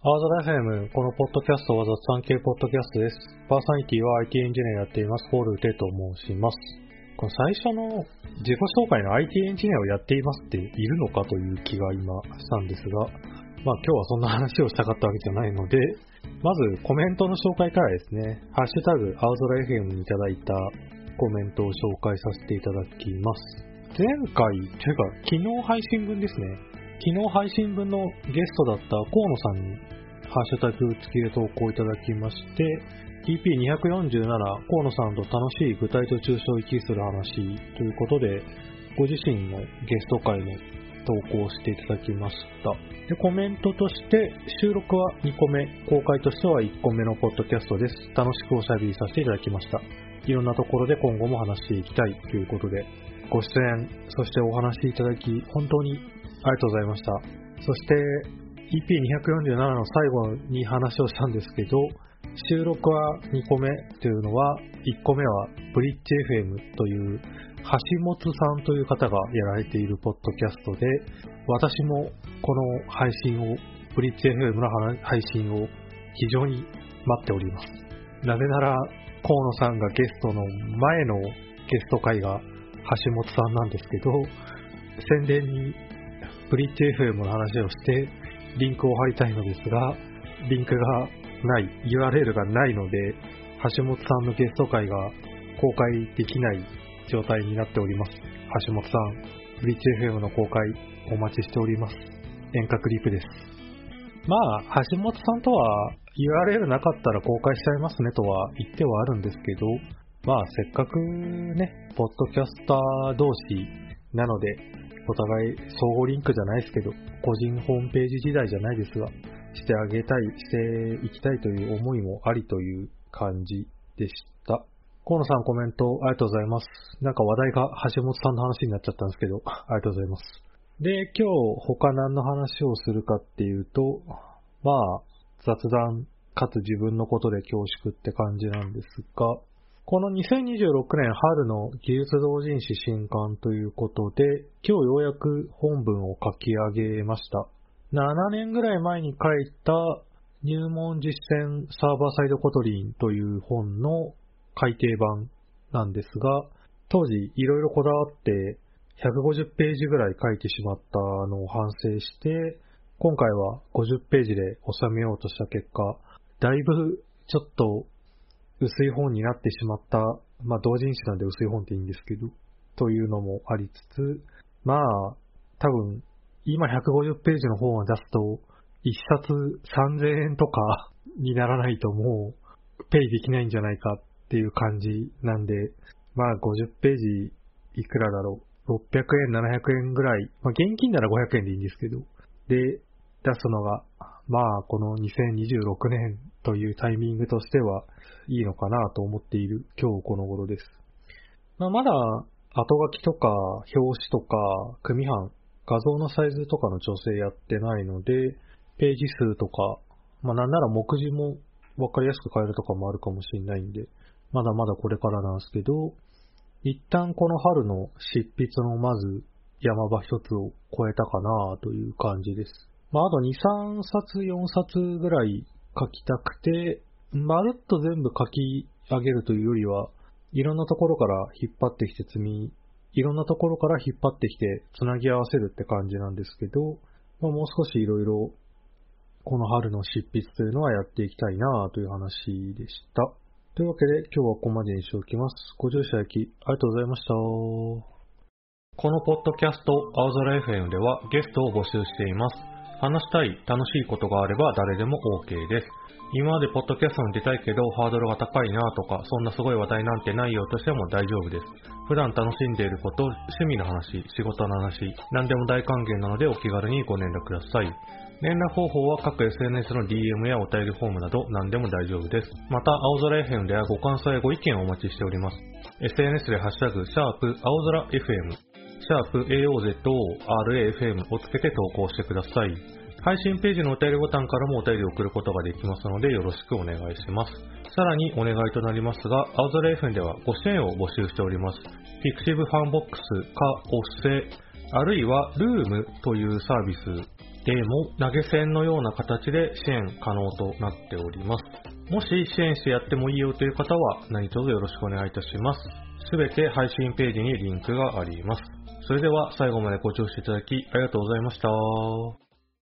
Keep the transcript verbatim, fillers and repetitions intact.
青空 エフエム、このポッドキャストは雑談系ポッドキャストです。パーソナリティは アイティー エンジニアやっています、ポール・テと申します。この最初の自己紹介の アイティー エンジニアをやっていますっているのかという気が今したんですが、まあ今日はそんな話をしたかったわけじゃないので、まずコメントの紹介からですね、ハッシュタグ青空 エフエム にいただいたコメントを紹介させていただきます。前回、というか昨日配信分ですね。昨日配信分のゲストだった河野さんにハッシュタグ付きで投稿いただきまして、ティーピーにひゃくよんじゅうなな 河野さんと楽しい具体と抽象を行き来する話ということで、ご自身のゲスト会の投稿していただきました。で、コメントとして収録はにこめ、公開としてはいっこめのポッドキャストです。楽しくおしゃべりさせていただきました。いろんなところで今後も話していきたいということで、ご出演、そしてお話しいただき本当にありがとうございました。そして イーピーにひゃくよんじゅうなな の最後に話をしたんですけど、収録はにこめというのは、いっこめはブリッジ エフエム という橋本さんという方がやられているポッドキャストで、私もこの配信を、ブリッジ エフエム の配信を非常に待っております。なぜなら河野さんがゲストの前のゲスト会が橋本さんなんですけど、宣伝にブリッジ エフエム の話をしてリンクを貼りたいのですが、リンクがない、ユーアールエル がないので、橋本さんのゲスト会が公開できない状態になっております。橋本さん、ブリッジ エフエム の公開お待ちしております。遠隔リプです。まあ、橋本さんとは ユーアールエル なかったら公開しちゃいますねとは言ってはあるんですけど、まあ、せっかくね、ポッドキャスター同士なので、お互い相互リンクじゃないですけど、個人ホームページ時代じゃないですが、してあげたい、していきたいという思いもありという感じでした。河野さんコメントありがとうございます。なんか話題が橋本さんの話になっちゃったんですけど、ありがとうございます。で、今日他何の話をするかっていうと、まあ、雑談かつ自分のことで恐縮って感じなんですが、このにせんにじゅうろくねん春の技術同人誌新刊ということで、今日ようやく本文を書き上げました。ななねんぐらい前に書いた入門実践サーバーサイドコトリンという本の改訂版なんですが、当時いろいろこだわってひゃくごじゅっページぐらい書いてしまったのを反省して、今回はごじゅっページで収めようとした結果、だいぶちょっと薄い本になってしまった。まあ同人誌なんで薄い本っていいんですけど、というのもありつつ、まあ多分今ひゃくごじゅっページの本を出すといっさつさんぜんえんとかにならないともうペイできないんじゃないかっていう感じなんで、まあごじゅっページいくらだろう、ろっぴゃくえんななひゃくえんぐらい、まあ現金ならごひゃくえんでいいんですけど、で出すのがまあこのにせんにじゅうろくねんというタイミングとしてはいいのかなと思っている今日この頃です。まあ、まだ後書きとか表紙とか組版、画像のサイズとかの調整やってないので、ページ数とか、まあなんなら目次もわかりやすく変えるとかもあるかもしれないんで、まだまだこれからなんですけど、一旦この春の執筆のまず山場一つを超えたかなという感じです。まああとに、さんさつ、よんさつぐらい書きたくて、まるっと全部書き上げるというよりは、いろんなところから引っ張ってきて積み、いろんなところから引っ張ってきてつなぎ合わせるって感じなんですけど、まあ、もう少しいろいろこの春の執筆というのはやっていきたいなという話でした。というわけで今日はここまでにしておきます。ご乗車焼きありがとうございました。このポッドキャスト青空 エフエム ではゲストを募集しています。話したい、楽しいことがあれば誰でも OK です。今までポッドキャストに出たいけどハードルが高いなとか、そんなすごい話題なんてないよとしても大丈夫です。普段楽しんでいること、趣味の話、仕事の話、何でも大歓迎なのでお気軽にご連絡ください。連絡方法は各 エスエヌエス の ディーエム やお便りフォームなど何でも大丈夫です。また、青空 エフエム ではご感想やご意見をお待ちしております。エスエヌエス でハッシュタグ、シャープ、青空 エフエム、シャープ エーオーゼットオーアールエーエフエム をつけて投稿してください。配信ページのお便りボタンからもお便りを送ることができますのでよろしくお願いします。さらにお願いとなりますが、青空 エフエム ではご支援を募集しております。Pixiv ファンボックスかお布施、あるいはルームというサービスでも投げ銭のような形で支援可能となっております。もし支援してやってもいいよという方は何卒よろしくお願いいたします。すべて配信ページにリンクがあります。それでは最後までご聴取いただきありがとうございました。